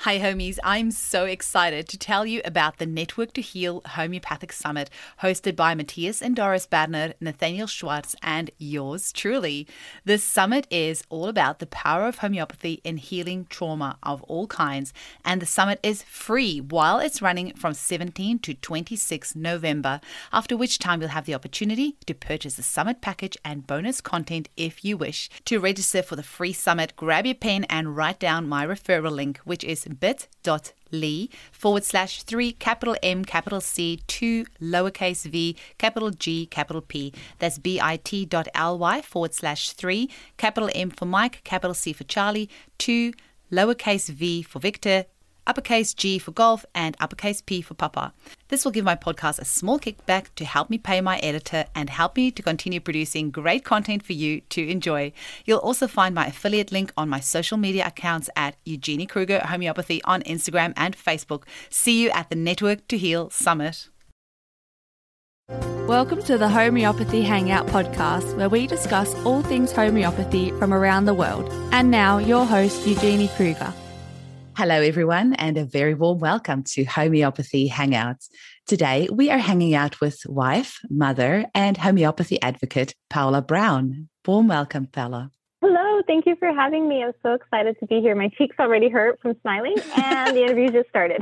Hi homies, I'm so excited to tell you about the Network to Heal Homeopathic Summit hosted by Matthias and Doris Badner, Nathaniel Schwartz, and yours truly. This summit is all about the power of homeopathy in healing trauma of all kinds, and the summit is free while it's running from 17 to 26 November, after which time you'll have the opportunity to purchase the summit package and bonus content if you wish. To register for the free summit, grab your pen and write down my referral link, which is bit.ly/3 capital M capital C 2 lowercase v capital G capital P. That's bit.ly/3 capital M for Mike, capital C for Charlie, 2 lowercase v for Victor, uppercase G for golf, and uppercase P for Papa. This will give my podcast a small kickback to help me pay my editor and help me to continue producing great content for you to enjoy. You'll also find my affiliate link on my social media accounts at Eugenie Kruger Homeopathy on Instagram and Facebook. See you at the Network to Heal Summit. Welcome to the Homeopathy Hangout podcast, where we discuss all things homeopathy from around the world. And now, your host, Eugenie Kruger. Hello, everyone, and a very warm welcome to Homeopathy Hangouts. Today, we are hanging out with wife, mother, and homeopathy advocate, Paula Brown. Warm welcome, Paula. Hello, thank you for having me. I'm so excited to be here. My cheeks already hurt from smiling, and the interview just started.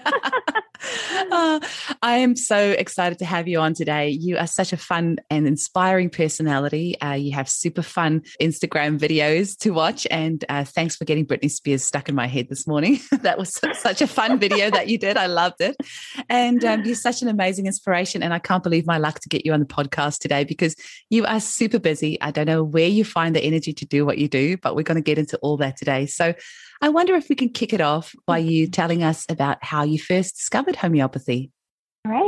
I am so excited to have you on today. You are such a fun and inspiring personality. You have super fun Instagram videos to watch, and thanks for getting Britney Spears stuck in my head this morning. That was such a fun video that you did. I loved it. And you're such an amazing inspiration, and I can't believe my luck to get you on the podcast today because you are super busy. I don't know where you find the energy to do what you do, but we're going to get into all that today. So I wonder if we can kick it off by you telling us about how you first discovered homeopathy. All right.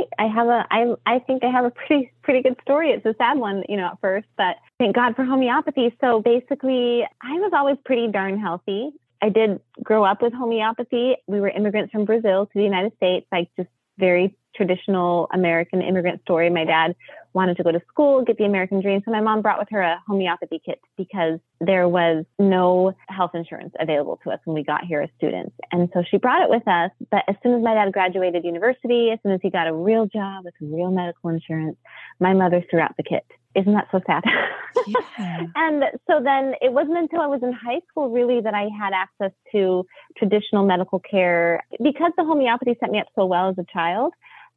I think I have a pretty good story. It's a sad one, at first, but thank God for homeopathy. So basically, I was always pretty darn healthy. I did grow up with homeopathy. We were immigrants from Brazil to the United States, like just very traditional American immigrant story. My dad wanted to go to school, get the American dream. So my mom brought with her a homeopathy kit because there was no health insurance available to us when we got here as students. And so she brought it with us. But as soon as my dad graduated university, as soon as he got a real job with real medical insurance, my mother threw out the kit. Isn't that so sad? Yeah. And so then it wasn't until I was in high school really that I had access to traditional medical care. Because the homeopathy set me up so well as a child,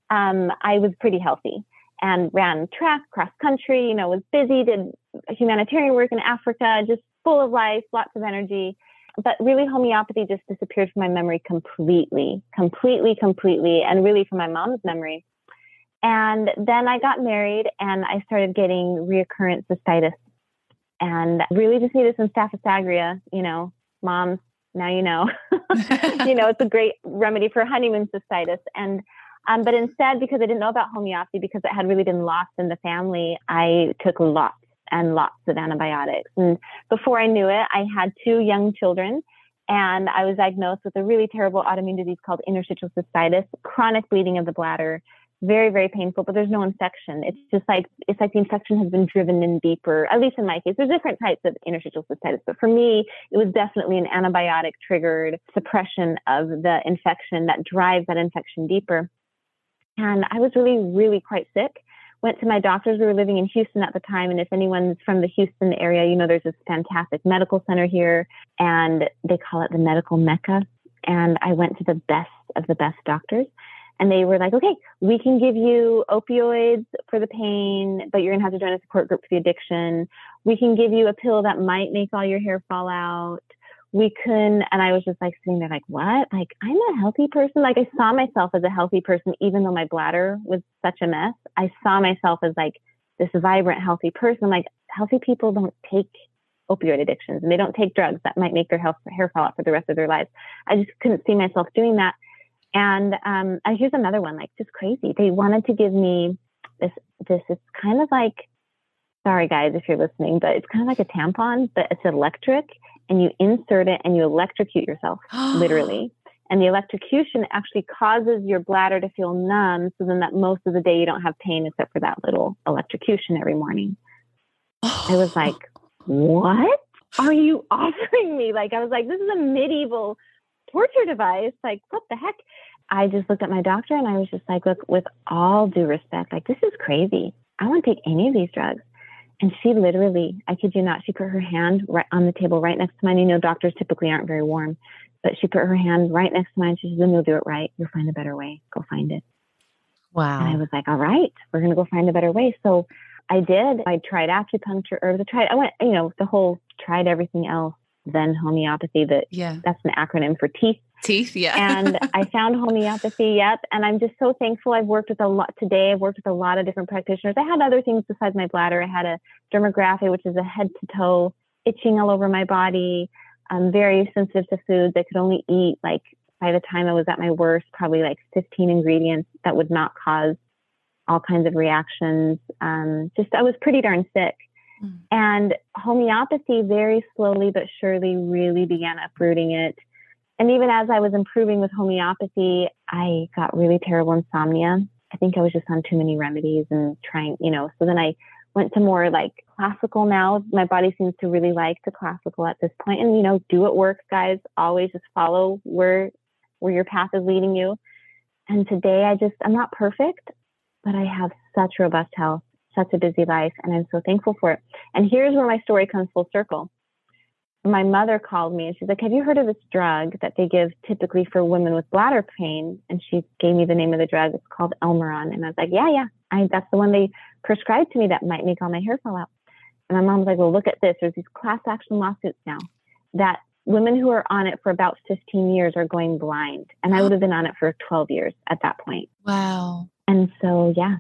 I was pretty healthy and ran track, cross country, was busy, did humanitarian work in Africa, just full of life, lots of energy. But really homeopathy just disappeared from my memory completely, and really from my mom's memory. And then I got married and I started getting reoccurrent cystitis and really just needed some Staphylococcus aureus, moms, now you know. It's a great remedy for honeymoon cystitis. And but instead, because I didn't know about homeopathy, because it had really been lost in the family, I took lots and lots of antibiotics. And before I knew it, I had 2 young children, and I was diagnosed with a really terrible autoimmune disease called interstitial cystitis, chronic bleeding of the bladder, very, very painful, but there's no infection. It's like the infection has been driven in deeper, at least in my case. There's different types of interstitial cystitis, but for me, it was definitely an antibiotic triggered suppression of the infection that drives that infection deeper. And I was really, really quite sick. Went to my doctors. We were living in Houston at the time. And if anyone's from the Houston area, there's this fantastic medical center here, and they call it the medical Mecca. And I went to the best of the best doctors. And they were like, okay, we can give you opioids for the pain, but you're going to have to join a support group for the addiction. We can give you a pill that might make all your hair fall out. And I was just like sitting there like, what? Like, I'm a healthy person. Like, I saw myself as a healthy person, even though my bladder was such a mess. I saw myself as like this vibrant, healthy person. Like, healthy people don't take opioid addictions and they don't take drugs that might make their hair fall out for the rest of their lives. I just couldn't see myself doing that. And here's another one, like just crazy. They wanted to give me this is kind of like, sorry guys if you're listening, but it's kind of like a tampon, but it's electric, and you insert it and you electrocute yourself, literally. And the electrocution actually causes your bladder to feel numb, so then that most of the day you don't have pain except for that little electrocution every morning. I was like, what are you offering me? Like, I was like, this is a medieval torture device. Like, what the heck? I just looked at my doctor and I was just like, look, with all due respect, like, this is crazy. I won't take any of these drugs. And she literally, I kid you not, she put her hand right on the table right next to mine. You know, doctors typically aren't very warm, but she put her hand right next to mine. She said, then you'll do it right. You'll find a better way. Go find it. Wow. And I was like, all right, we're going to go find a better way. So I did. I tried acupuncture, herbs. Tried everything else. Then homeopathy, that's an acronym for teeth. Teeth, yeah. And I found homeopathy, yep. And I'm just so thankful. I've worked with a lot of different practitioners. I had other things besides my bladder. I had a dermography, which is a head to toe itching all over my body. I'm very sensitive to foods. I could only eat, like, by the time I was at my worst, probably like 15 ingredients that would not cause all kinds of reactions. I was pretty darn sick. And homeopathy very slowly but surely really began uprooting it. And even as I was improving with homeopathy, I got really terrible insomnia. I think I was just on too many remedies and trying, so then I went to more like classical now. My body seems to really like the classical at this point. And, do what works, guys. Always just follow where your path is leading you. And today I'm not perfect, but I have such robust health, such a busy life, and I'm so thankful for it. And here's where my story comes full circle. My mother called me and she's like, have you heard of this drug that they give typically for women with bladder pain? And she gave me the name of the drug. It's called Elmeron. And I was like, yeah. That's the one they prescribed to me that might make all my hair fall out. And my mom was like, well, look at this. There's these class action lawsuits now that women who are on it for about 15 years are going blind. And I would have been on it for 12 years at that point. Wow. And so, yeah.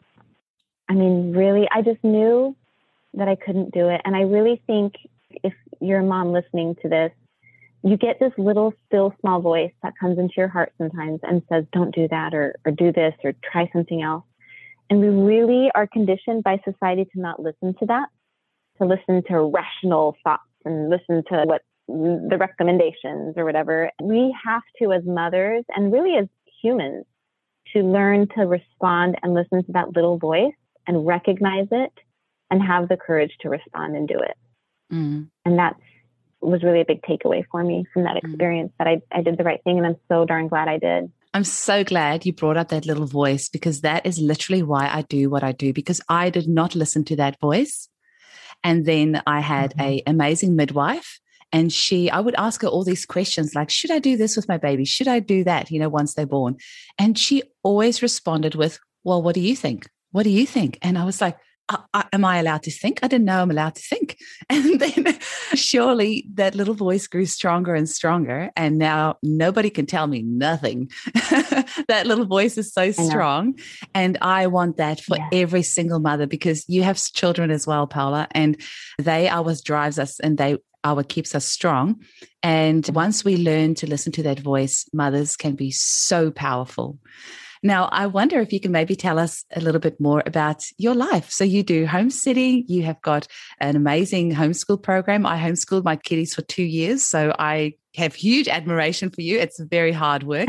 I mean, really, I just knew that I couldn't do it. And I really think if you're a mom listening to this, you get this little, still, small voice that comes into your heart sometimes and says, don't do that, or do this, or try something else. And we really are conditioned by society to not listen to that, to listen to rational thoughts and listen to what the recommendations or whatever. We have to, as mothers and really as humans, to learn to respond and listen to that little voice and recognize it and have the courage to respond and do it. And that was really a big takeaway for me from that experience, that I did the right thing. And I'm so darn glad I did. I'm so glad you brought up that little voice, because that is literally why I do what I do, because I did not listen to that voice. And then I had an amazing midwife, and I would ask her all these questions like, should I do this with my baby? Should I do that, once they're born? And she always responded with, well, what do you think? What do you think? And I was like, am I allowed to think? I didn't know I'm allowed to think. And then surely that little voice grew stronger and stronger. And now nobody can tell me nothing. That little voice is so strong. And I want that for every single mother, because you have children as well, Paula, and they are what drives us, and they are what keeps us strong. And once we learn to listen to that voice, mothers can be so powerful. Now, I wonder if you can maybe tell us a little bit more about your life. So you do home sitting. You have got an amazing homeschool program. I homeschooled my kiddies for 2 years, so I have huge admiration for you. It's very hard work.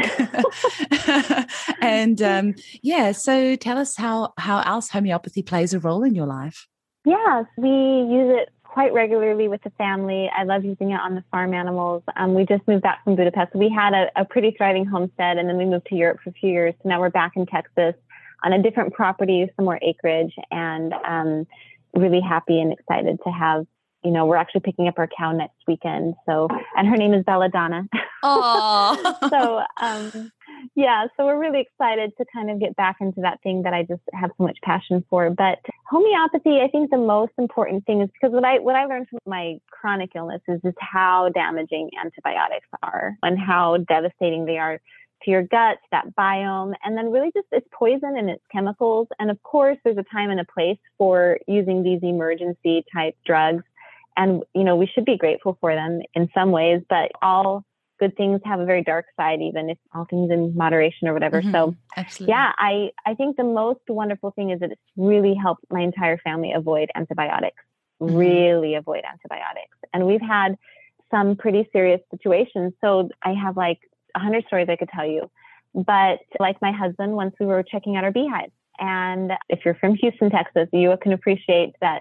And so tell us how else homeopathy plays a role in your life. Yes, we use it quite regularly with the family. I love using it on the farm animals. We just moved back from Budapest. We had a pretty thriving homestead, and then we moved to Europe for a few years. So now we're back in Texas on a different property, some more acreage, and really happy and excited to have, we're actually picking up our cow next weekend. So, and her name is Belladonna. Oh. So we're really excited to kind of get back into that thing that I just have so much passion for. But homeopathy, I think the most important thing is, because what I learned from my chronic illness is just how damaging antibiotics are and how devastating they are to your gut, that biome, and then really just it's poison and it's chemicals. And of course, there's a time and a place for using these emergency type drugs. And, we should be grateful for them in some ways, but all good things have a very dark side, even if all things in moderation or whatever. So absolutely. I think the most wonderful thing is that it's really helped my entire family avoid antibiotics, really avoid antibiotics. And we've had some pretty serious situations. So I have like 100 stories I could tell you, but like my husband, once we were checking out our beehives, and if you're from Houston, Texas, you can appreciate that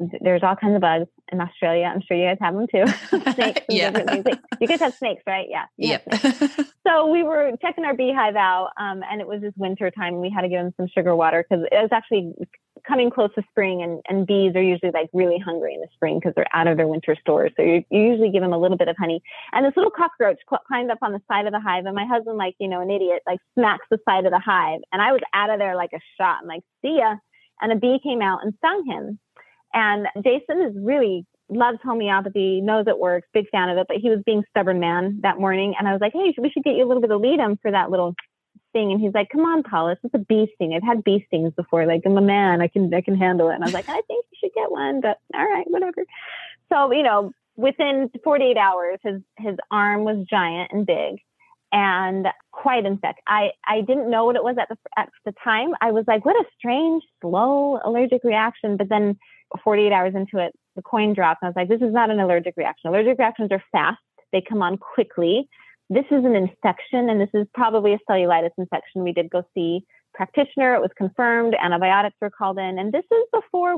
there's all kinds of bugs in Australia. I'm sure you guys have them too. Snakes and different things. You guys have snakes, right? Yeah. Yep. So we were checking our beehive out, and it was just winter time. We had to give them some sugar water because it was actually coming close to spring, and bees are usually like really hungry in the spring because they're out of their winter stores. So you usually give them a little bit of honey. And this little cockroach climbed up on the side of the hive, and my husband, like, an idiot, like smacks the side of the hive. And I was out of there like a shot. I'm like, see ya. And a bee came out and stung him. And Jason loves homeopathy, knows it works, big fan of it, but he was being stubborn man that morning. And I was like, hey, we should get you a little bit of Leadum for that little sting. And he's like, come on, Paula, it's a bee sting. I've had bee stings before. Like, I'm a man, I can handle it. And I was like, I think you should get one, but all right, whatever. So, within 48 hours, his arm was giant and big and quite infected. I didn't know what it was at the time. I was like, what a strange, slow allergic reaction. But then 48 hours into it, the coin dropped. And I was like, this is not an allergic reaction. Allergic reactions are fast. They come on quickly. This is an infection, and this is probably a cellulitis infection. We did go see a practitioner. It was confirmed. Antibiotics were called in. And this is before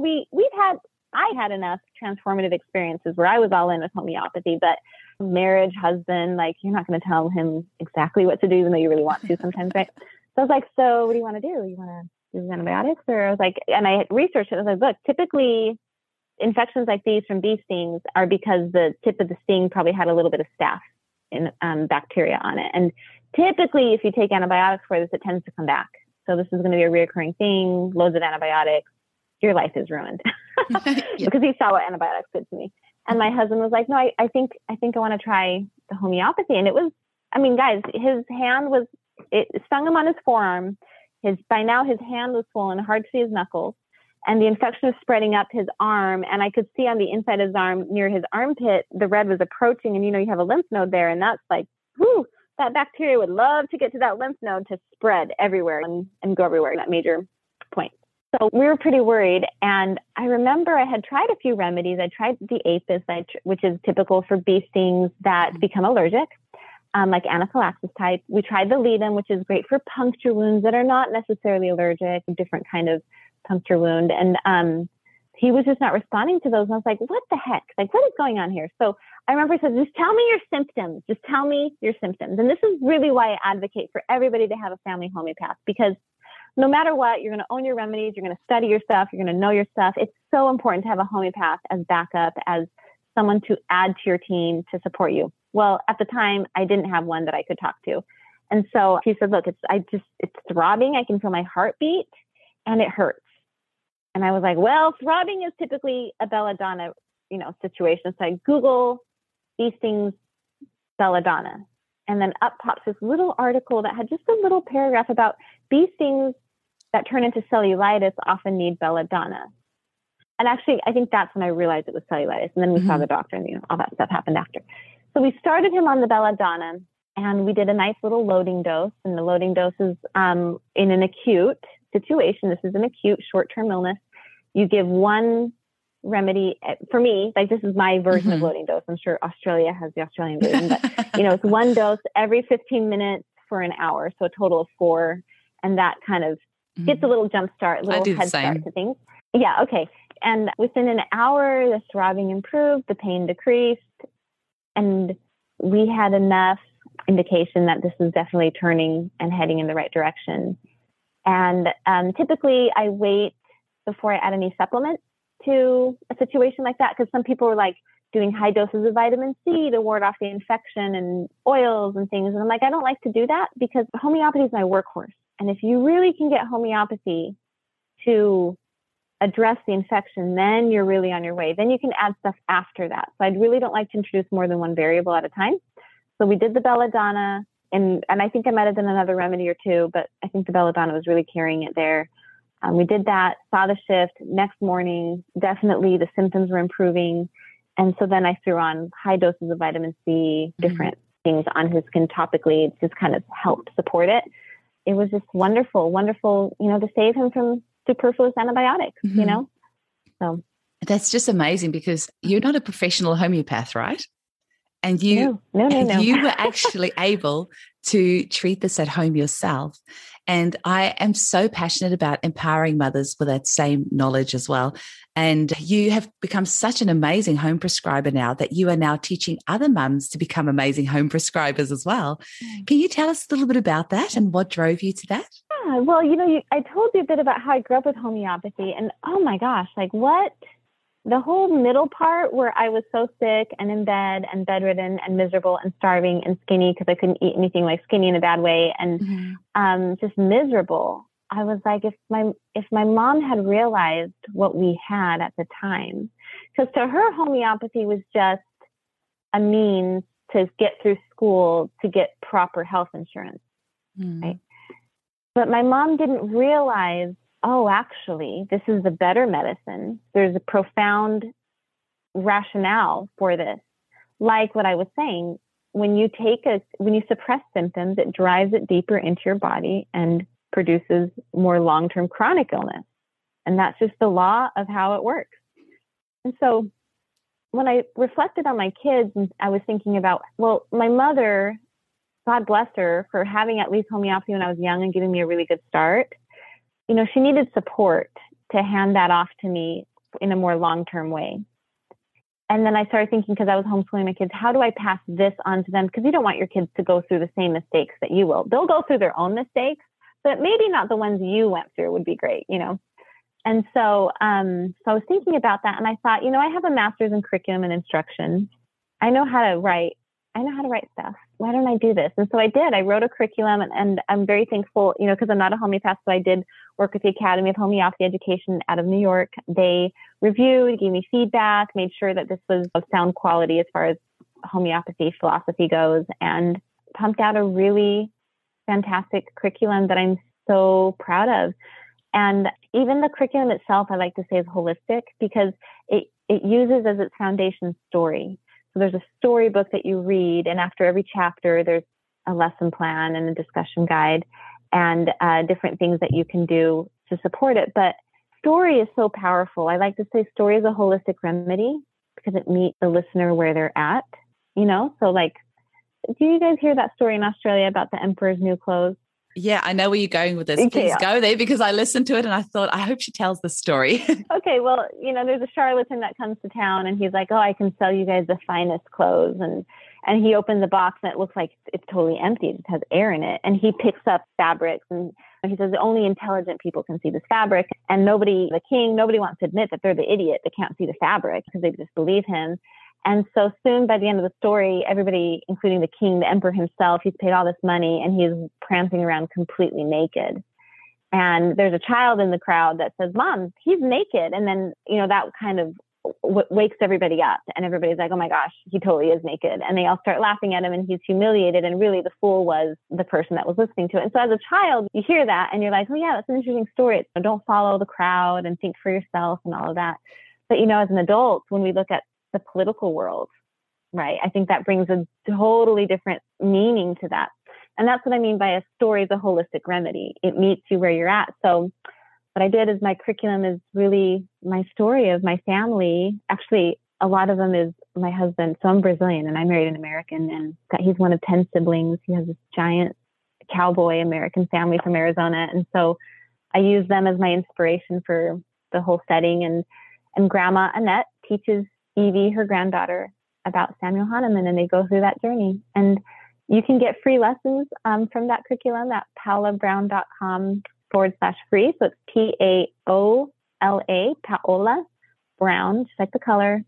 I had enough transformative experiences where I was all in with homeopathy, but marriage, husband, like, you're not going to tell him exactly what to do, even though you really want to sometimes, right? So I was like, so what do you want to do? You want to use antibiotics? Or I was like, and I researched it. I was like, look, typically infections like these from bee stings are because the tip of the sting probably had a little bit of staph in bacteria on it. And typically, if you take antibiotics for this, it tends to come back. So this is going to be a reoccurring thing, loads of antibiotics. Your life is ruined. Because he saw what antibiotics did to me. And my husband was like, no, I think I want to try the homeopathy. And it was, guys, his hand it stung him on his forearm. By now his hand was swollen, hard to see his knuckles. And the infection was spreading up his arm. And I could see on the inside of his arm, near his armpit, the red was approaching. And, you have a lymph node there. And that's like, whoo, that bacteria would love to get to that lymph node to spread everywhere and go everywhere, that major point. So we were pretty worried. And I remember I had tried a few remedies. I tried the Apis, which is typical for bee stings that become allergic, like anaphylaxis type. We tried the Leadum, which is great for puncture wounds that are not necessarily allergic, a different kind of puncture wound. And he was just not responding to those. And I was like, what the heck? Like, what is going on here? So I remember he said, just tell me your symptoms. Just tell me your symptoms. And this is really why I advocate for everybody to have a family homeopath, because no matter what, you're going to own your remedies, you're going to study your stuff, you're going to know your stuff. It's so important to have a homeopath as backup, as someone to add to your team to support you. Well, at the time, I didn't have one that I could talk to. And so he said, look, it's throbbing. I can feel my heartbeat and it hurts. And I was like, well, throbbing is typically a belladonna, situation. So I Google these things, belladonna. And then up pops this little article that had just a little paragraph about bee stings that turn into cellulitis often need belladonna. And actually, I think that's when I realized it was cellulitis. And then we saw the doctor, and all that stuff happened after. So we started him on the belladonna, and we did a nice little loading dose. And the loading dose is in an acute situation. This is an acute short-term illness. You give one remedy. For me, like, this is my version of loading dose. I'm sure Australia has the Australian version, but it's one dose every 15 minutes for an hour. So a total of 4. And that kind of gets a little jump start, a little head start to things. Yeah. Okay. And within an hour, the throbbing improved, the pain decreased, and we had enough indication that this is definitely turning and heading in the right direction. And typically I wait before I add any supplements to a situation like that, because some people were like doing high doses of vitamin C to ward off the infection and oils and things. And I'm like, I don't like to do that, because homeopathy is my workhorse. And if you really can get homeopathy to address the infection, then you're really on your way. Then you can add stuff after that. So I really don't like to introduce more than one variable at a time. So we did the belladonna, and I think I might have done another remedy or two, but I think the belladonna was really carrying it there. We did that, saw the shift. Next morning, definitely the symptoms were improving. And so then I threw on high doses of vitamin C, different things on his skin topically. It just kind of helped support it. It was just wonderful, to save him from superfluous antibiotics, So that's just amazing, because you're not a professional homeopath, right? And you, no. you were actually able to treat this at home yourself. And I am so passionate about empowering mothers with that same knowledge as well. And you have become such an amazing home prescriber now that you are now teaching other mums to become amazing home prescribers as well. Can you tell us a little bit about that and what drove you to that? Yeah, well, I told you a bit about how I grew up with homeopathy, and oh my gosh, like what? The whole middle part where I was so sick and in bed and bedridden and miserable and starving and skinny because I couldn't eat anything, like skinny in a bad way, and just miserable. I was like, if my mom had realized what we had at the time, because to her, homeopathy was just a means to get through school to get proper health insurance, right? But my mom didn't realize, oh, actually, this is the better medicine. There's a profound rationale for this. Like what I was saying, when you suppress symptoms, it drives it deeper into your body and produces more long-term chronic illness. And that's just the law of how it works. And so when I reflected on my kids, I was thinking about, well, my mother, God bless her for having at least homeopathy when I was young and giving me a really good start. She needed support to hand that off to me in a more long-term way. And then I started thinking, because I was homeschooling my kids, how do I pass this on to them? Because you don't want your kids to go through the same mistakes that you will. They'll go through their own mistakes, but maybe not the ones you went through would be great, And so I was thinking about that, and I thought, I have a master's in curriculum and instruction. I know how to write stuff. Why don't I do this? And so I did. I wrote a curriculum, and I'm very thankful, because I'm not a homeopath, so I did work with the Academy of Homeopathy Education out of New York. They reviewed, gave me feedback, made sure that this was of sound quality as far as homeopathy philosophy goes, and pumped out a really fantastic curriculum that I'm so proud of. And even the curriculum itself, I like to say, is holistic because it uses as its foundation story. So there's a storybook that you read, and after every chapter, there's a lesson plan and a discussion guide and different things that you can do to support it. But story is so powerful. I like to say story is a holistic remedy because it meets the listener where they're at, So like, do you guys hear that story in Australia about the emperor's new clothes? Yeah, I know where you're going with this. Please go there, because I listened to it and I thought, I hope she tells the story. Okay, well, there's a charlatan that comes to town and he's like, oh, I can sell you guys the finest clothes. And he opens the box and it looks like it's totally empty. It just has air in it. And he picks up fabrics and he says, only intelligent people can see this fabric. And the king, nobody wants to admit that they're the idiot that can't see the fabric because they just believe him. And so soon, by the end of the story, everybody, including the king, the emperor himself, he's paid all this money and he's prancing around completely naked. And there's a child in the crowd that says, Mom, he's naked. And then, that kind of wakes everybody up. And everybody's like, oh my gosh, he totally is naked. And they all start laughing at him and he's humiliated. And really the fool was the person that was listening to it. And so as a child, you hear that and you're like, oh yeah, that's an interesting story. Don't follow the crowd and think for yourself and all of that. But, as an adult, when we look at the political world, right? I think that brings a totally different meaning to that. And that's what I mean by a story is a holistic remedy. It meets you where you're at. So what I did is my curriculum is really my story of my family. Actually, a lot of them is my husband. So I'm Brazilian and I married an American, and he's one of 10 siblings. He has this giant cowboy American family from Arizona. And so I use them as my inspiration for the whole setting. And Grandma Annette teaches Evie, her granddaughter, about Samuel Hahnemann, and they go through that journey. And you can get free lessons from that curriculum at paolabrown.com/free. So it's PAOLA, Paola Brown, just like the color,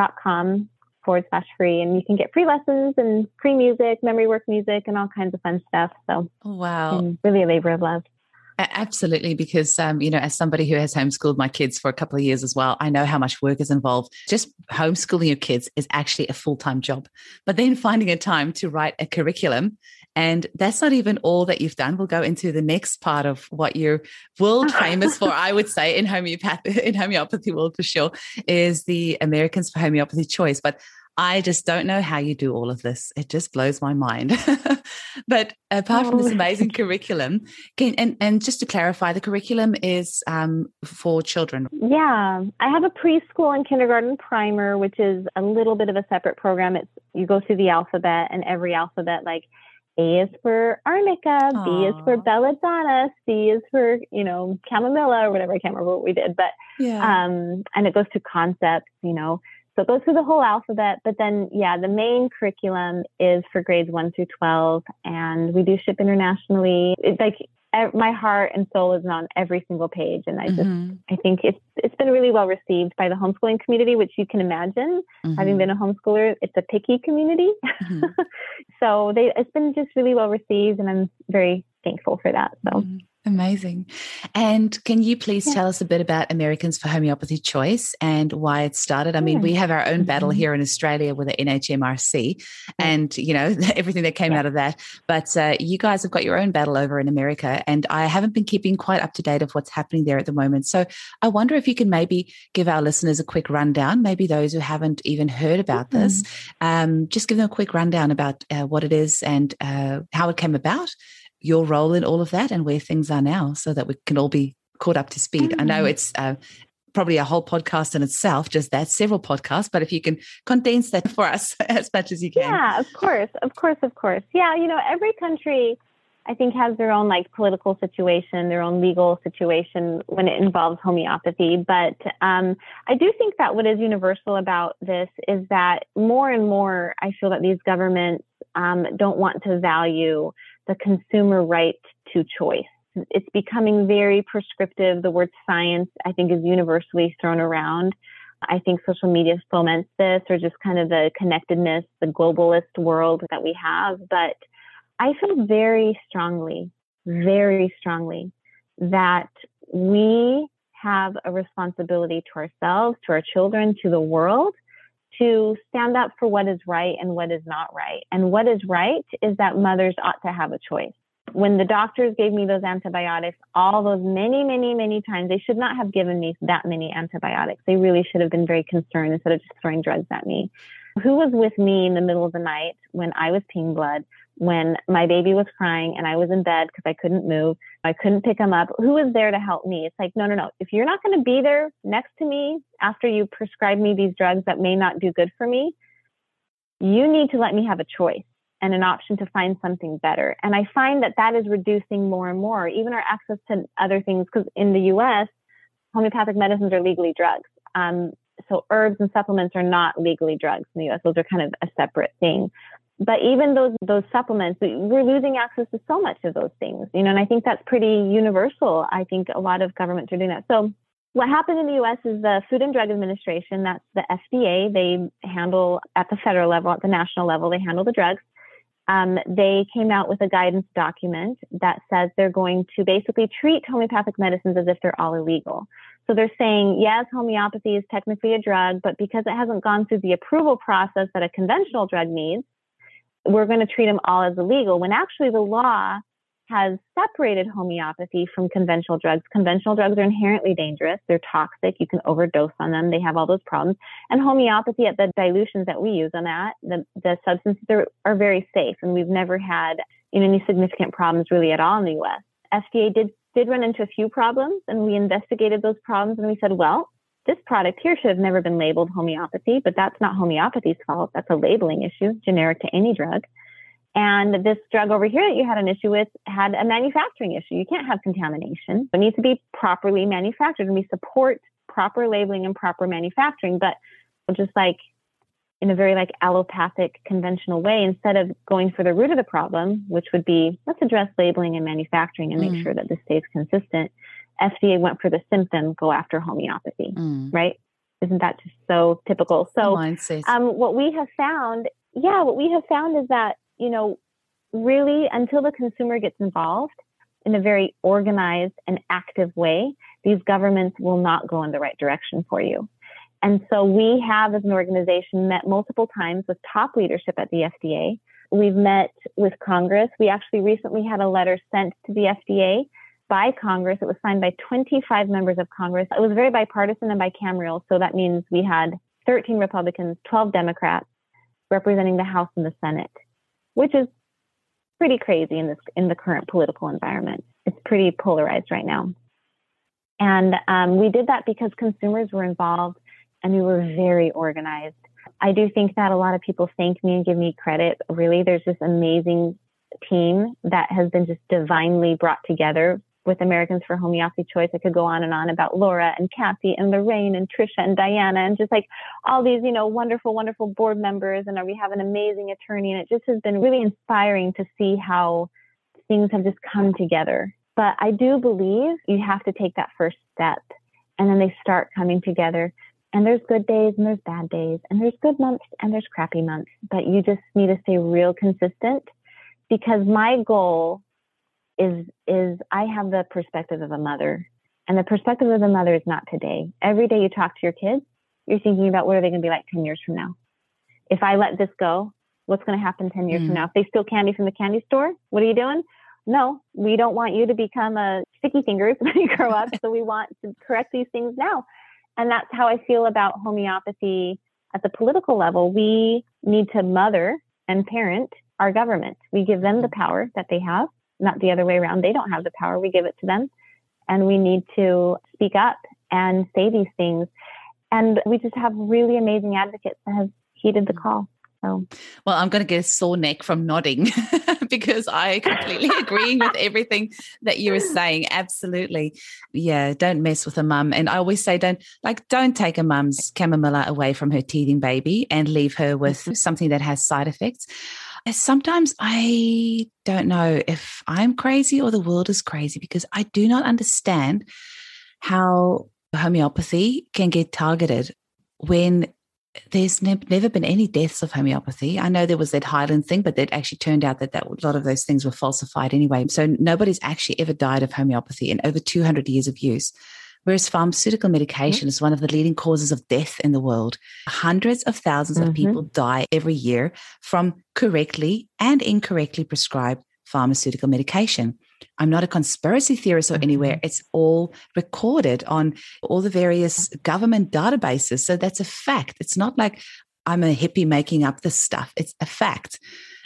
.com/free. And you can get free lessons and free music, memory work music, and all kinds of fun stuff. So wow, really a labor of love. Absolutely, because, as somebody who has homeschooled my kids for a couple of years as well, I know how much work is involved. Just homeschooling your kids is actually a full-time job, but then finding a time to write a curriculum, and that's not even all that you've done. We'll go into the next part of what you're world famous for, I would say, in homeopathy world for sure, is the Americans for Homeopathy Choice. But I just don't know how you do all of this. It just blows my mind. But apart from this amazing curriculum, and just to clarify, the curriculum is for children. Yeah, I have a preschool and kindergarten primer, which is a little bit of a separate program. You go through the alphabet, and every alphabet, like A is for arnica, B is for Aw. belladonna, C is for, chamomilla or whatever. I can't remember what we did, but, Yeah. and it goes to concepts, so it goes through the whole alphabet. But then, the main curriculum is for grades 1 through 12, and we do ship internationally. It's like my heart and soul is on every single page. And I think it's been really well received by the homeschooling community, which you can imagine, having been a homeschooler, it's a picky community. So it's been just really well received, and I'm very thankful for that. So. Amazing. And can you please tell us a bit about Americans for Homeopathy Choice and why it started? I mean, we have our own battle here in Australia with the NHMRC and, everything that came out of that. But you guys have got your own battle over in America, and I haven't been keeping quite up to date of what's happening there at the moment. So I wonder if you can maybe give our listeners a quick rundown, maybe those who haven't even heard about this, just give them a quick rundown about what it is and how it came about, your role in all of that, and where things are now, so that we can all be caught up to speed. I know it's probably a whole podcast in itself, just that, several podcasts, but if you can condense that for us as much as you can. Yeah, of course. Yeah, every country, I think, has their own political situation, their own legal situation when it involves homeopathy. But I do think that what is universal about this is that more and more, I feel that these governments don't want to value the consumer right to choice. It's becoming very prescriptive. The word science, I think, is universally thrown around. I think social media foments this, or just kind of the connectedness, the globalist world that we have. But I feel very strongly that we have a responsibility to ourselves, to our children, to the world, to stand up for what is right and what is not right. And what is right is that mothers ought to have a choice. When the doctors gave me those antibiotics, all those many, many, many times, they should not have given me that many antibiotics. They really should have been very concerned instead of just throwing drugs at me. Who was with me in the middle of the night when I was peeing blood, when my baby was crying and I was in bed because I couldn't move, I couldn't pick him up? Who was there to help me? It's like, no. If you're not going to be there next to me after you prescribe me these drugs that may not do good for me, you need to let me have a choice and an option to find something better. And I find that is reducing more and more, even our access to other things, because in the U.S., homeopathic medicines are legally drugs. So herbs and supplements are not legally drugs in the U.S. Those are kind of a separate thing. But even those supplements, we're losing access to so much of those things, and I think that's pretty universal. I think a lot of governments are doing that. So what happened in the U.S. is the Food and Drug Administration, that's the FDA, they handle at the federal level, at the national level, they handle the drugs. They came out with a guidance document that says they're going to basically treat homeopathic medicines as if they're all illegal. So they're saying, yes, homeopathy is technically a drug, but because it hasn't gone through the approval process that a conventional drug needs, we're going to treat them all as illegal, when actually the law has separated homeopathy from conventional drugs. Conventional drugs are inherently dangerous. They're toxic. You can overdose on them. They have all those problems. And homeopathy, at the dilutions that we use on that, the substances are very safe. And we've never had any significant problems really at all in the U.S. FDA did run into a few problems, and we investigated those problems, and we said, well, this product here should have never been labeled homeopathy, but that's not homeopathy's fault. That's a labeling issue, generic to any drug. And this drug over here that you had an issue with had a manufacturing issue. You can't have contamination. It needs to be properly manufactured, and we support proper labeling and proper manufacturing, but just in a very allopathic conventional way, instead of going for the root of the problem, which would be, let's address labeling and manufacturing and make sure that this stays consistent. FDA went for the symptom, go after homeopathy, right? Isn't that just so typical? So what we have found is that, really until the consumer gets involved in a very organized and active way, these governments will not go in the right direction for you. And so we have, as an organization, met multiple times with top leadership at the FDA. We've met with Congress. We actually recently had a letter sent to the FDA by Congress. It was signed by 25 members of Congress. It was very bipartisan and bicameral. So that means we had 13 Republicans, 12 Democrats representing the House and the Senate, which is pretty crazy in the current political environment. It's pretty polarized right now. And we did that because consumers were involved and we were very organized. I do think that a lot of people thank me and give me credit. Really, there's this amazing team that has been just divinely brought together with Americans for Homeopathy Choice. I could go on and on about Laura and Kathy and Lorraine and Trisha and Diana and just like all these, wonderful, wonderful board members. And we have an amazing attorney. And it just has been really inspiring to see how things have just come together. But I do believe you have to take that first step and then they start coming together. And there's good days and there's bad days and there's good months and there's crappy months. But you just need to stay real consistent, because my goal is I have the perspective of a mother, and the perspective of the mother is not today. Every day you talk to your kids, you're thinking about what are they going to be like 10 years from now? If I let this go, what's going to happen 10 years from now? If they steal candy from the candy store, what are you doing? No, we don't want you to become a sticky fingers when you grow up. So we want to correct these things now. And that's how I feel about homeopathy at the political level. We need to mother and parent our government. We give them the power that they have, not the other way around. They don't have the power. We give it to them. And we need to speak up and say these things. And we just have really amazing advocates that have heeded the call. So, well, I'm going to get a sore neck from nodding because I completely agree with everything that you were saying. Absolutely. Yeah. Don't mess with a mum. And I always say, don't take a mum's chamomilla away from her teething baby and leave her with something that has side effects. Sometimes I don't know if I'm crazy or the world is crazy, because I do not understand how homeopathy can get targeted when there's never been any deaths of homeopathy. I know there was that Highland thing, but it actually turned out that a lot of those things were falsified anyway. So nobody's actually ever died of homeopathy in over 200 years of use. Whereas pharmaceutical medication is one of the leading causes of death in the world. Hundreds of thousands of people die every year from correctly and incorrectly prescribed pharmaceutical medication. I'm not a conspiracy theorist or anywhere. It's all recorded on all the various government databases. So that's a fact. It's not like I'm a hippie making up this stuff. It's a fact.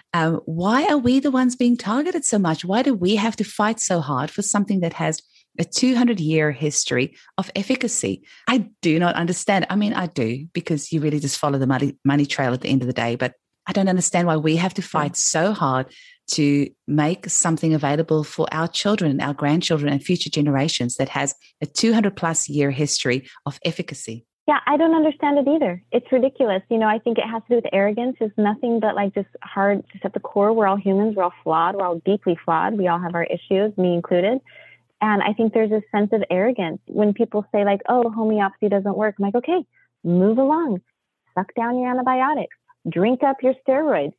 Why are we the ones being targeted so much? Why do we have to fight so hard for something that has a 200-year history of efficacy? I do not understand. I mean, I do, because you really just follow the money trail at the end of the day. But I don't understand why we have to fight so hard to make something available for our children and our grandchildren and future generations that has a 200+ year history of efficacy. Yeah, I don't understand it either. It's ridiculous. I think it has to do with arrogance. It's nothing but just hard. Just at the core, we're all humans. We're all flawed. We're all deeply flawed. We all have our issues, me included. And I think there's a sense of arrogance when people say oh, homeopathy doesn't work. I'm like, okay, move along, suck down your antibiotics, drink up your steroids,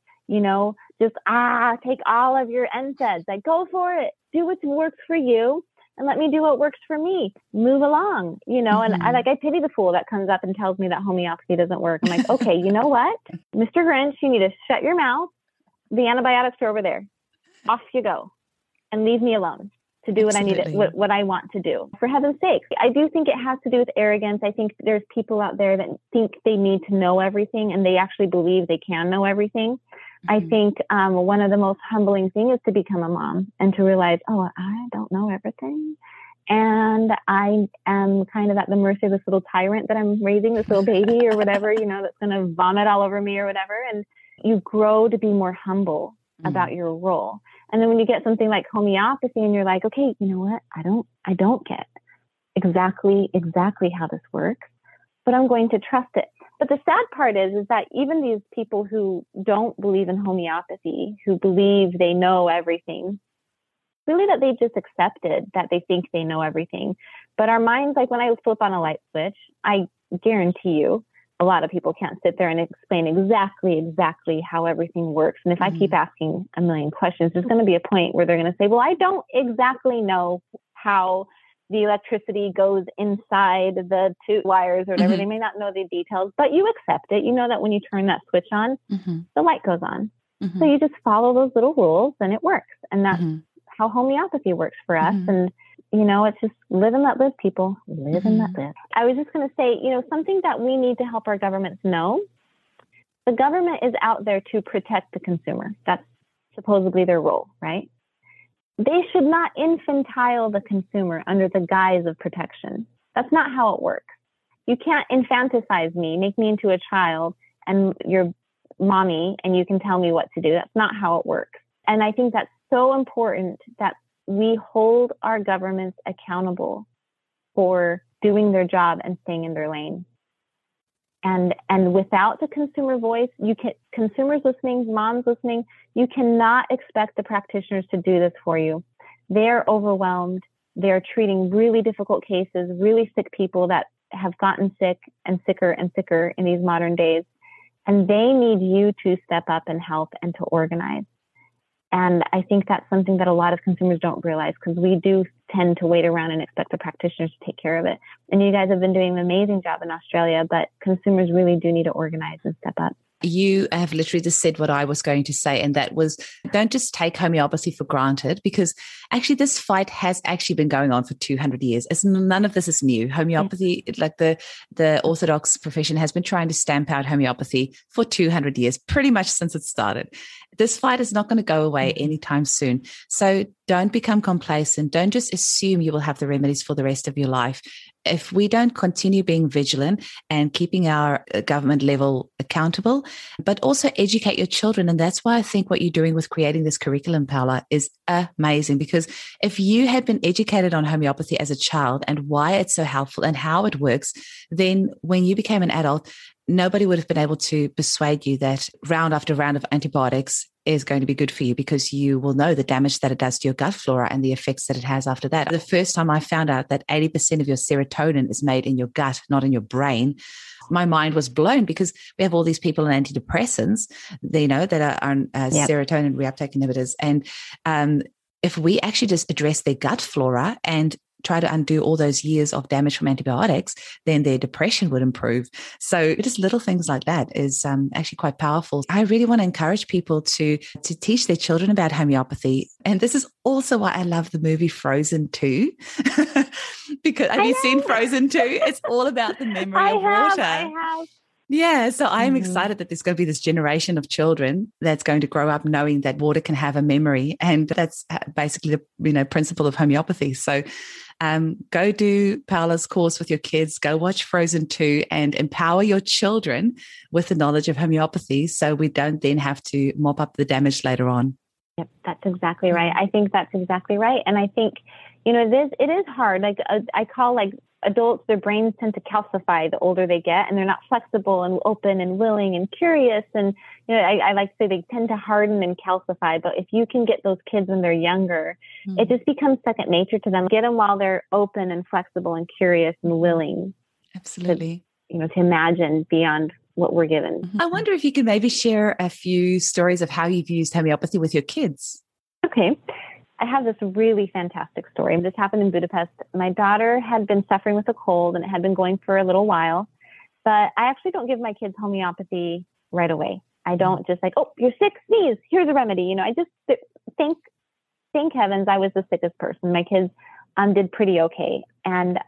just take all of your NSAIDs. Go for it. Do what works for you and let me do what works for me. Move along, and I pity the fool that comes up and tells me that homeopathy doesn't work. I'm like, okay, you know what? Mr. Grinch, you need to shut your mouth. The antibiotics are over there. Off you go and leave me alone to do what I want to do. For heaven's sake, I do think it has to do with arrogance. I think there's people out there that think they need to know everything and they actually believe they can know everything. I think one of the most humbling things is to become a mom and to realize, oh, I don't know everything. And I am kind of at the mercy of this little tyrant that I'm raising, this little baby or whatever, that's going to vomit all over me or whatever. And you grow to be more humble about your role. And then when you get something like homeopathy and you're like, okay, you know what? I don't get exactly how this works, but I'm going to trust it. But the sad part is that even these people who don't believe in homeopathy, who believe they know everything, really that they've just accepted that they think they know everything. But our minds, when I flip on a light switch, I guarantee you, a lot of people can't sit there and explain exactly how everything works. And if I keep asking a million questions, there's going to be a point where they're going to say, well, I don't exactly know how the electricity goes inside the two wires or whatever. They may not know the details, but you accept it. You know that when you turn that switch on, the light goes on. So you just follow those little rules and it works. And that's how homeopathy works for us. And, it's just live and let live, people. Live and let live. I was just going to say, something that we need to help our governments know. The government is out there to protect the consumer. That's supposedly their role, right? They should not infantile the consumer under the guise of protection. That's not how it works. You can't infantilize me, make me into a child and your mommy, and you can tell me what to do. That's not how it works. And I think that's so important that we hold our governments accountable for doing their job and staying in their lane. And without the consumer voice, consumers listening, moms listening, you cannot expect the practitioners to do this for you. They're overwhelmed. They're treating really difficult cases, really sick people that have gotten sick and sicker and sicker in these modern days. And they need you to step up and help and to organize. And I think that's something that a lot of consumers don't realize, because we do tend to wait around and expect the practitioners to take care of it. And you guys have been doing an amazing job in Australia, but consumers really do need to organize and step up. You have literally just said what I was going to say, and that was, don't just take homeopathy for granted, because actually this fight has actually been going on for 200 years. None of this is new. Homeopathy, like the Orthodox profession, has been trying to stamp out homeopathy for 200 years, pretty much since it started. This fight is not going to go away anytime soon. So don't become complacent. Don't just assume you will have the remedies for the rest of your life. If we don't continue being vigilant and keeping our government level accountable, but also educate your children. And that's why I think what you're doing with creating this curriculum, Paula, is amazing. Because if you had been educated on homeopathy as a child and why it's so helpful and how it works, then when you became an adult, nobody would have been able to persuade you that round after round of antibiotics is going to be good for you, because you will know the damage that it does to your gut flora and the effects that it has after that. The first time I found out that 80% of your serotonin is made in your gut, not in your brain, my mind was blown, because we have all these people on antidepressants, that are on serotonin reuptake inhibitors. And if we actually just address their gut flora and try to undo all those years of damage from antibiotics, then their depression would improve. So just little things like that is actually quite powerful. I really want to encourage people to teach their children about homeopathy. And this is also why I love the movie Frozen 2. Because have you seen Frozen 2? It's all about the memory of water. I have. Yeah, so I'm excited that there's going to be this generation of children that's going to grow up knowing that water can have a memory, and that's basically the principle of homeopathy. So go do Paula's course with your kids, go watch Frozen 2 and empower your children with the knowledge of homeopathy, so we don't then have to mop up the damage later on. Yep, that's exactly right. I think that's exactly right. And I think, it is hard. Like I call adults, their brains tend to calcify the older they get, and they're not flexible and open and willing and curious. And, I like to say they tend to harden and calcify. But if you can get those kids when they're younger, it just becomes second nature to them. Get them while they're open and flexible and curious and willing. Absolutely. To imagine beyond what we're given. I wonder if you could maybe share a few stories of how you've used homeopathy with your kids. Okay. I have this really fantastic story. This happened in Budapest. My daughter had been suffering with a cold, and it had been going for a little while. But I actually don't give my kids homeopathy right away. I don't just oh, you're sick, sneeze, here's a remedy. I just thank heavens I was the sickest person. My kids did pretty okay. And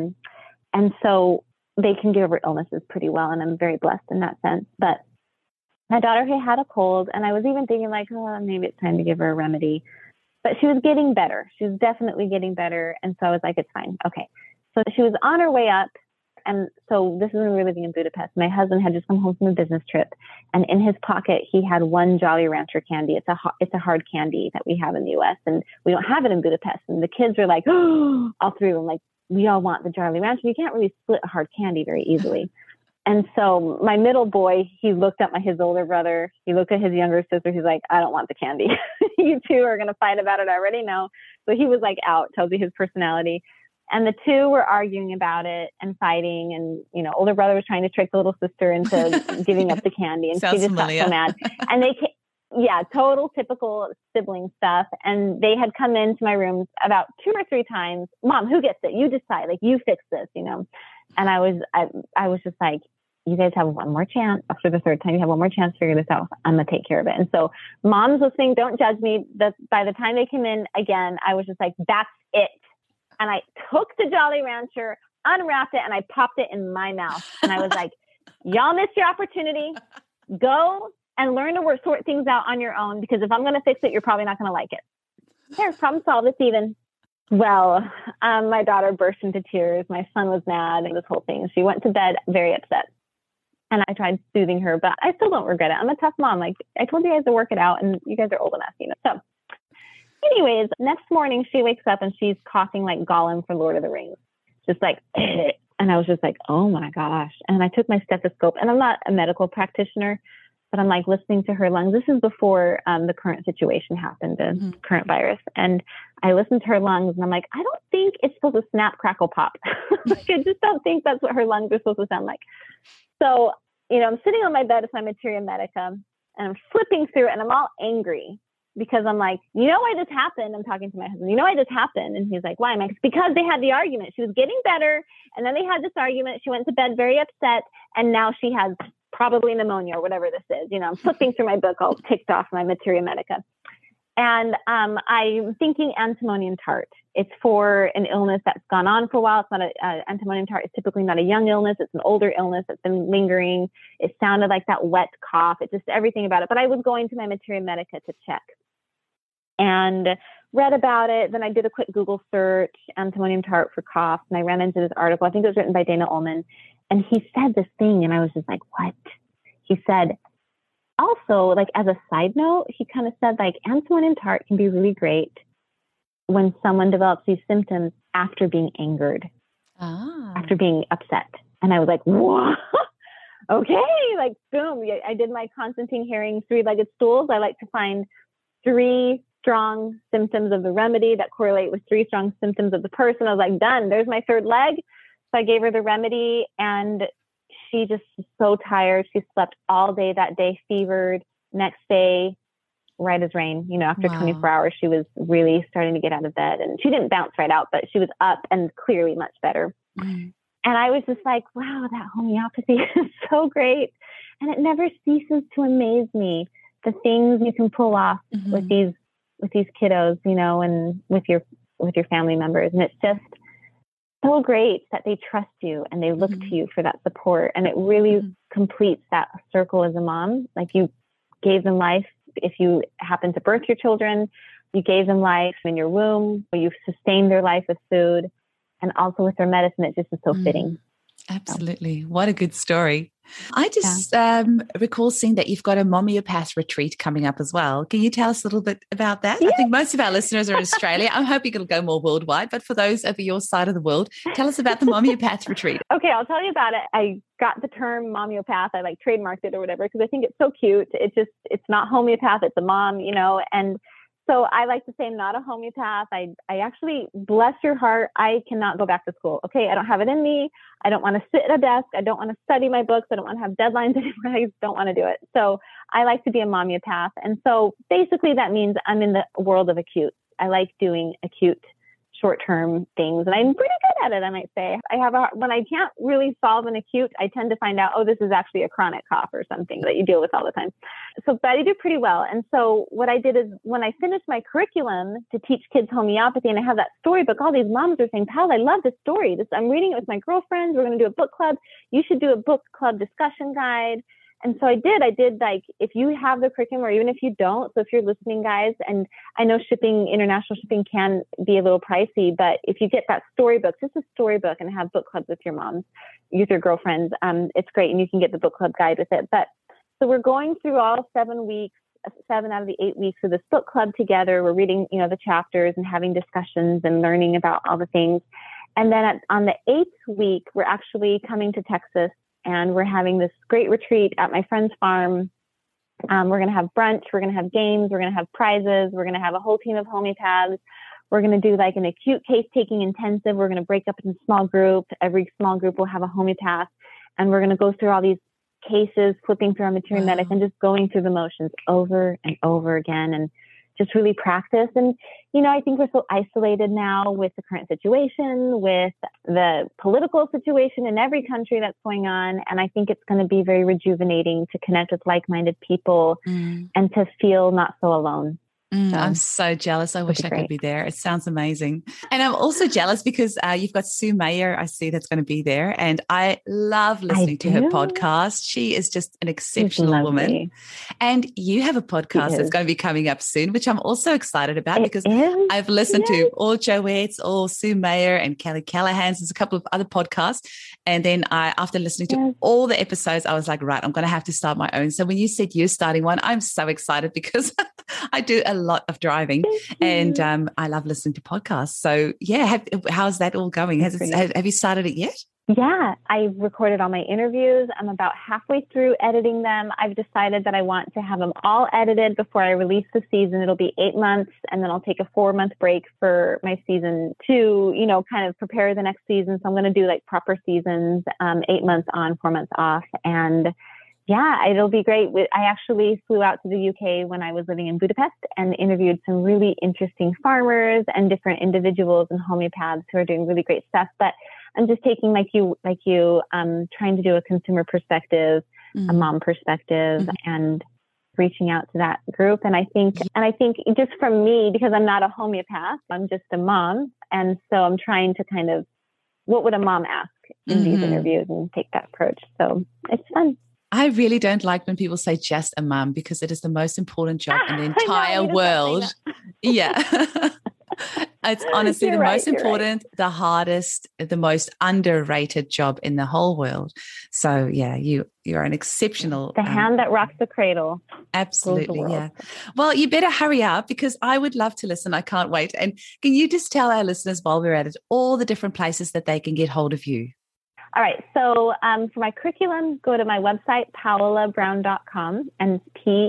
so they can get over illnesses pretty well. And I'm very blessed in that sense. But my daughter had a cold, and I was even thinking maybe it's time to give her a remedy. But she was getting better. She was definitely getting better. And so I was like, it's fine. Okay. So she was on her way up. And so this is when we were living in Budapest. My husband had just come home from a business trip. And in his pocket, he had one Jolly Rancher candy. It's a hard candy that we have in the U.S. And we don't have it in Budapest. And the kids were like, oh, all three of them, we all want the Jolly Rancher. You can't really split a hard candy very easily. And so my middle boy, he looked at his older brother. He looked at his younger sister. He's like, I don't want the candy. You two are going to fight about it. I already know. So he was out, tells you his personality. And the two were arguing about it and fighting. And, older brother was trying to trick the little sister into giving up the candy. And she just got so mad. And total typical sibling stuff. And they had come into my room about 2 or 3 times. Mom, who gets it? You decide. You fix this, And I was just like, you guys have one more chance. After the third time, you have one more chance to figure this out. I'm going to take care of it. And so moms listening, don't judge me. By the time they came in again, I was just like, that's it. And I took the Jolly Rancher, unwrapped it, and I popped it in my mouth. And I was like, y'all missed your opportunity. Go and learn to sort things out on your own, because if I'm going to fix it, you're probably not going to like it. Here, problem solved. It's even. Well, my daughter burst into tears. My son was mad, and this whole thing. She went to bed very upset. And I tried soothing her, but I still don't regret it. I'm a tough mom. Like, I told you guys to work it out, and you guys are old enough, you know. So anyways, next morning she wakes up and she's coughing like Gollum for Lord of the Rings. Just like, and I was just like, oh my gosh. And I took my stethoscope, and I'm not a medical practitioner, but I'm like listening to her lungs. This is before the current situation happened, the current virus. And I listened to her lungs, and I'm like, I don't think it's supposed to snap, crackle, pop. Like, I just don't think that's what her lungs are supposed to sound like. So, you know, I'm sitting on my bed with my Materia Medica, and I'm flipping through, and I'm all angry because I'm like, you know why this happened? I'm talking to my husband. You know why this happened? And he's like, why? I'm like, it's because they had the argument. She was getting better, and then they had this argument. She went to bed very upset, and now she has probably pneumonia or whatever this is. You know, I'm flipping through my book, all ticked off my Materia Medica. And I'm thinking antimonium tart. It's for an illness that's gone on for a while. It's not antimonium tart is typically not a young illness. It's an older illness that's been lingering. It sounded like that wet cough. It just everything about it. But I was going to my Materia Medica to check and read about it. Then I did a quick Google search, antimonium tart for cough, and I ran into this article. I think it was written by Dana Ullman. And he said this thing, and I was just like, what? He said, also, like, as a side note, he kind of said, like, antimonium tart can be really great when someone develops these symptoms after being angered, after being upset. And I was like, what? Okay, like, boom. I did my Constantine Herring three-legged stools. I like to find 3 strong symptoms of the remedy that correlate with 3 strong symptoms of the person. I was like, done. There's my 3rd leg. So I gave her the remedy, and she just was so tired. She slept all day that day, fevered. Next day, right as rain. You know, after 24 hours, she was really starting to get out of bed, and she didn't bounce right out, but she was up and clearly much better. And I was just like, wow, that homeopathy is so great. And it never ceases to amaze me, the things you can pull off with these kiddos, you know, and with your family members. And it's just so great that they trust you and they look to you for that support. And it really completes that circle as a mom. Like, you gave them life. If you happen to birth your children, you gave them life in your womb, or you've sustained their life with food and also with their medicine. It just is so fitting. Absolutely. What a good story. I just recall seeing that you've got a Momiopath retreat coming up as well. Can you tell us a little bit about that? Yeah. I think most of our listeners are in Australia. I'm hoping it'll go more worldwide, but for those over your side of the world, tell us about the Momiopath retreat. Okay, I'll tell you about it. I got the term Momiopath. I like trademarked it or whatever because I think it's so cute. It's not homeopath, it's a mom, you know, and so I like to say I'm not a homeopath. I actually, bless your heart, I cannot go back to school. Okay, I don't have it in me. I don't want to sit at a desk. I don't want to study my books. I don't want to have deadlines anymore. I just don't want to do it. So I like to be a momiopath. And so basically that means I'm in the world of acute. I like doing acute short-term things, and I'm pretty good at it, I might say. When I can't really solve an acute, I tend to find out, oh, this is actually a chronic cough or something that you deal with all the time. But I do pretty well. And so what I did is, when I finished my curriculum to teach kids homeopathy, and I have that storybook, all these moms are saying, Pal, I love this story. I'm reading it with my girlfriends. We're going to do a book club. You should do a book club discussion guide. And so I did like, if you have the curriculum, or even if you don't, so if you're listening, guys, and I know international shipping can be a little pricey, but if you get that storybook, just a storybook, and have book clubs with your moms, with your girlfriends, it's great. And you can get the book club guide with it. But so we're going through all 7 weeks, 7 out of the 8 weeks of this book club together. We're reading, you know, the chapters and having discussions and learning about all the things. And then on the 8th week, we're actually coming to Texas, and we're having this great retreat at my friend's farm. We're going to have brunch. We're going to have games. We're going to have prizes. We're going to have a whole team of homeopaths. We're going to do like an acute case taking intensive. We're going to break up into small groups. Every small group will have a homeopath. And we're going to go through all these cases, flipping through our Materia Medica and just going through the motions over and over again, and just really practice. And, you know, I think we're so isolated now with the current situation, with the political situation in every country that's going on. And I think it's going to be very rejuvenating to connect with like-minded people and to feel not so alone. I'm so jealous. I wish I could be there. It sounds amazing. And I'm also jealous because you've got Sue Mayer, I see, that's going to be there. And I love listening to her podcast. She is just an exceptional woman. And you have a podcast that's going to be coming up soon, which I'm also excited about because I've listened to all Joette's, all Sue Mayer and Kelly Callahan's. There's a couple of other podcasts. And then after listening to all the episodes, I was like, right, I'm going to have to start my own. So when you said you're starting one, I'm so excited because I do a lot of driving and I love listening to podcasts. So yeah, how's that all going? Have you started it yet? Yeah, I recorded all my interviews. I'm about halfway through editing them. I've decided that I want to have them all edited before I release the season. It'll be 8 months, and then I'll take a 4-month break for my season to, kind of prepare the next season. So I'm going to do like proper seasons, 8 months on, 4 months off. And yeah, it'll be great. I actually flew out to the UK when I was living in Budapest and interviewed some really interesting farmers and different individuals and homeopaths who are doing really great stuff. But I'm just taking like you, trying to do a consumer perspective, a mom perspective, and reaching out to that group. And I think just from me, because I'm not a homeopath, I'm just a mom. And so I'm trying to kind of, what would a mom ask in these interviews, and take that approach. So it's fun. I really don't like when people say just a mum, because it is the most important job in the entire world. Yeah. It's honestly the most important, the hardest, the most underrated job in the whole world. So yeah, you're an exceptional. The hand that rocks the cradle. Absolutely, yeah. Well, you better hurry up because I would love to listen. I can't wait. And can you just tell our listeners while we're at it, all the different places that they can get hold of you? All right. So for my curriculum, go to my website, paolabrown.com, and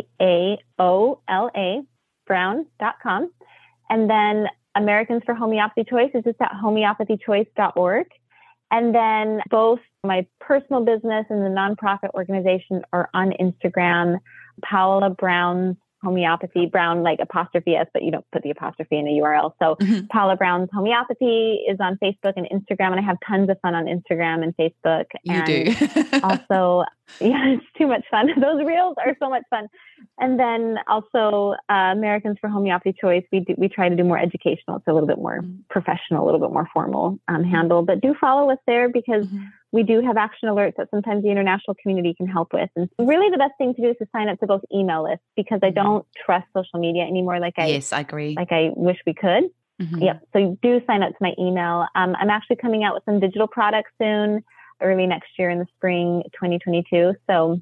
PAOLA Brown.com. And then Americans for Homeopathy Choice is just at homeopathychoice.org. And then both my personal business and the nonprofit organization are on Instagram, Paola Brown's Homeopathy, Brown like apostrophe S, but you don't put the apostrophe in a URL. So Paola Brown's Homeopathy is on Facebook and Instagram, and I have tons of fun on Instagram and Facebook. You do. Also, yeah, it's too much fun. Those reels are so much fun. And then also Americans for Homeopathy Choice, we try to do more educational. It's a little bit more professional, a little bit more formal handle. But do follow us there because we do have action alerts that sometimes the international community can help with. And really the best thing to do is to sign up to both email lists, because I don't trust social media anymore Yes, I agree. Like I wish we could. Yep. So do sign up to my email. I'm actually coming out with some digital products soon, early next year in the spring 2022. So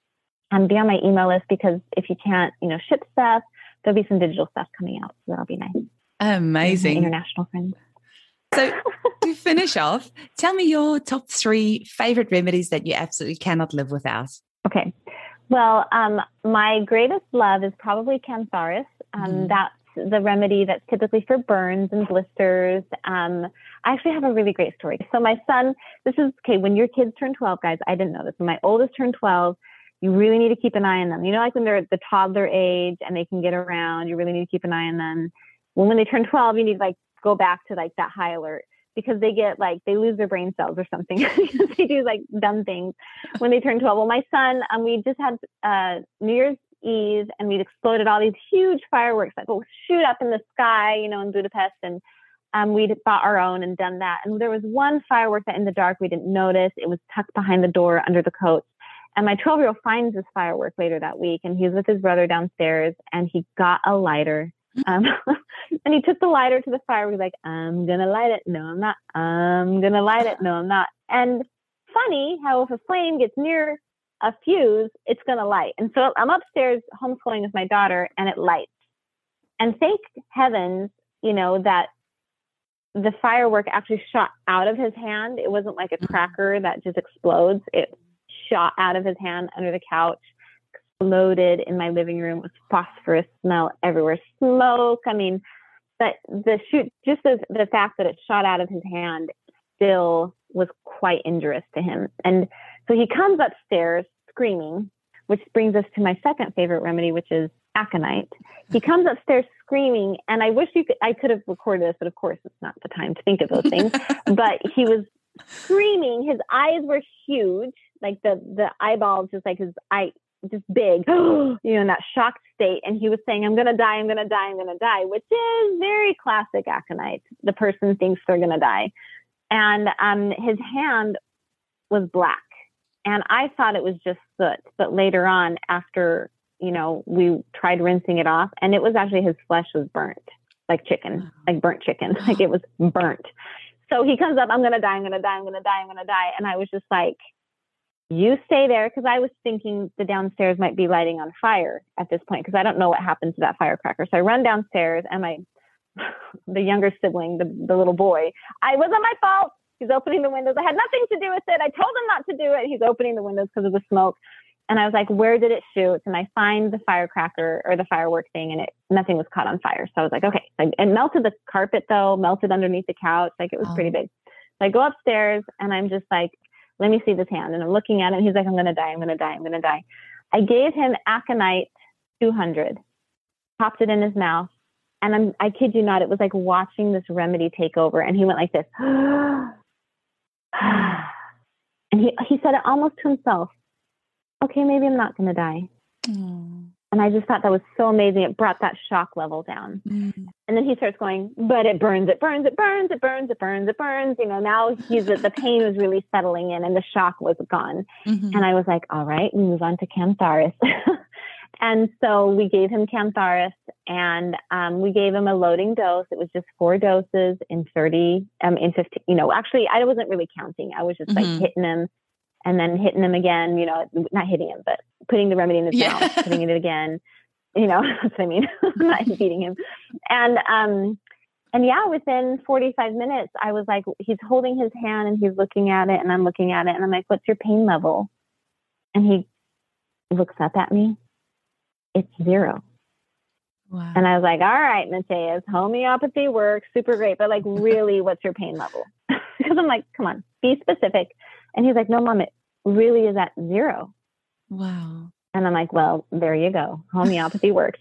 be on my email list, because if you can't, ship stuff, there'll be some digital stuff coming out. So that'll be nice. Amazing. International friends. So to finish off, tell me your top 3 favorite remedies that you absolutely cannot live without. Okay. Well, my greatest love is probably Cantharis. That's the remedy that's typically for burns and blisters. I actually have a really great story. So my son, when your kids turn 12, guys, I didn't know this. When my oldest turned 12, you really need to keep an eye on them. Like when they're at the toddler age and they can get around, you really need to keep an eye on them. When they turn 12, you need to go back to that high alert, because they get they lose their brain cells or something. They do dumb things when they turn 12. Well, my son, we just had New Year's Eve, and we'd exploded all these huge fireworks that go shoot up in the sky, in Budapest. And we'd bought our own and done that. And there was one firework that in the dark we didn't notice. It was tucked behind the door under the coat. And my 12-year-old finds this firework later that week, and he was with his brother downstairs, and he got a lighter. And he took the lighter to the fire. He's like, I'm going to light it. No, I'm not. I'm going to light it. No, I'm not. And funny how if a flame gets near a fuse, it's going to light. And so I'm upstairs homeschooling with my daughter, and it lights. And thank heavens, that the firework actually shot out of his hand. It wasn't like a cracker that just explodes. It shot out of his hand under the couch, exploded in my living room with phosphorus smell everywhere, smoke. But just the fact that it shot out of his hand still was quite injurious to him. And so he comes upstairs screaming, which brings us to my second favorite remedy, which is aconite. He comes upstairs screaming, and I wish I could have recorded this, but of course it's not the time to think of those things. But he was screaming. His eyes were huge, the eyeballs, just his eye, just big, in that shocked state. And he was saying, I'm going to die, I'm going to die, I'm going to die, which is very classic aconite. The person thinks they're going to die. And his hand was black. And I thought it was just soot. But later on, after, we tried rinsing it off, and it was actually his flesh was burnt, like chicken, like burnt chicken, like it was burnt. So he comes up, I'm going to die, I'm going to die, I'm going to die, I'm going to die. And I was just like, you stay there, because I was thinking the downstairs might be lighting on fire at this point, because I don't know what happened to that firecracker. So I run downstairs, and the younger sibling, the little boy, it wasn't my fault. He's opening the windows. I had nothing to do with it. I told him not to do it. He's opening the windows because of the smoke. And I was like, where did it shoot? And I find the firecracker or the firework thing, and nothing was caught on fire. So I was like, okay. It melted the carpet though, melted underneath the couch. Like it was pretty big. So I go upstairs, and I'm just like, let me see this hand. And I'm looking at it, and he's like, I'm going to die. I'm going to die. I'm going to die. I gave him aconite 200, popped it in his mouth. And I kid you not, it was like watching this remedy take over. And he went like this. And he said it almost to himself. Okay, maybe I'm not going to die. And I just thought that was so amazing. It brought that shock level down. And then he starts going, but it burns, it burns, it burns, it burns, it burns, it burns. You know, now the pain was really settling in, and the shock was gone. And I was like, all right, we move on to Cantharis. And so we gave him Cantharis, and we gave him a loading dose. It was just 4 doses in 15, actually I wasn't really counting. I was just like hitting him and then hitting him again, not hitting him, but putting the remedy in his mouth, putting it again, that's what I mean. Not beating him. And yeah, within 45 minutes, I was like, he's holding his hand and he's looking at it, and I'm looking at it, and I'm like, what's your pain level? And he looks up at me. It's 0. Wow. And I was like, all right, Matthias, homeopathy works super great. But like, really, what's your pain level? Because I'm like, come on, be specific. And he's like, no, Mom, it really is at 0. Wow. And I'm like, well, there you go. Homeopathy works.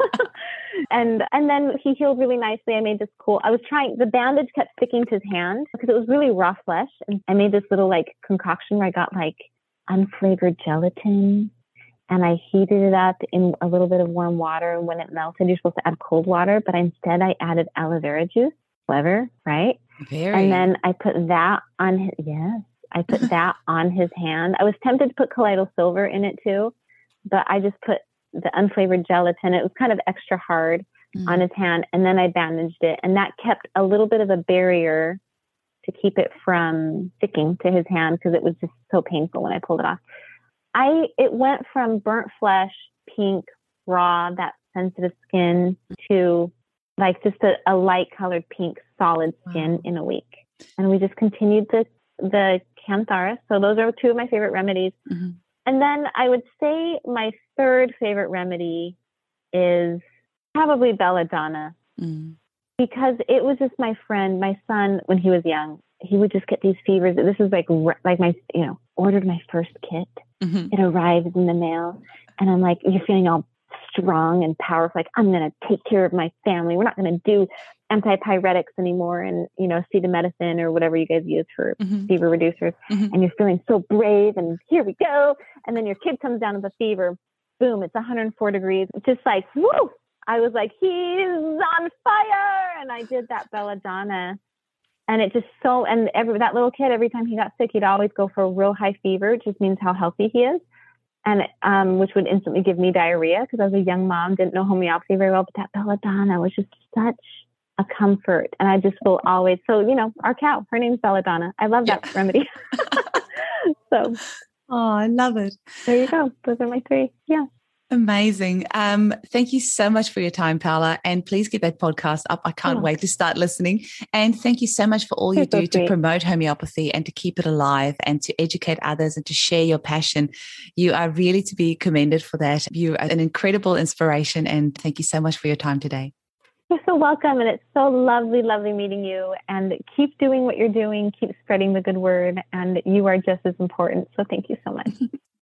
And then he healed really nicely. I made this the bandage kept sticking to his hand because it was really raw flesh. And I made this little like concoction where I got like unflavored gelatin. And I heated it up in a little bit of warm water. And when it melted, you're supposed to add cold water. But instead, I added aloe vera juice. Clever, right? Very. And then I put that on that on his hand. I was tempted to put colloidal silver in it too. But I just put the unflavored gelatin. It was kind of extra hard on his hand. And then I bandaged it. And that kept a little bit of a barrier to keep it from sticking to his hand, because it was just so painful when I pulled it off. It went from burnt flesh, pink, raw, that sensitive skin, to like just a light colored pink, solid skin in a week. And we just continued the Cantharis. So those are 2 of my favorite remedies. And then I would say my 3rd favorite remedy is probably belladonna, because it was just my son, when he was young, he would just get these fevers. This is like my, ordered my first kit. It arrives in the mail, and I'm like, you're feeling all strong and powerful. Like, I'm going to take care of my family. We're not going to do antipyretics anymore, and, acetaminophen or whatever you guys use for fever reducers. And you're feeling so brave, and here we go. And then your kid comes down with a fever. Boom, it's 104 degrees. It's just like, woo! I was like, he's on fire. And I did that belladonna. And it just that little kid, every time he got sick, he'd always go for a real high fever. It just means how healthy he is. And which would instantly give me diarrhea, because I was a young mom, didn't know homeopathy very well. But that belladonna was just such a comfort. And I just will always, our cow, her name's Belladonna. I love that remedy. So. Oh, I love it. There you go. Those are my 3. Yeah. Amazing. Thank you so much for your time, Paula. And please get that podcast up. I can't wait to start listening. And thank you so much for all you do to promote homeopathy and to keep it alive and to educate others and to share your passion. You are really to be commended for that. You are an incredible inspiration. And thank you so much for your time today. You're so welcome. And it's so lovely, lovely meeting you. And keep doing what you're doing. Keep spreading the good word. And you are just as important. So thank you so much.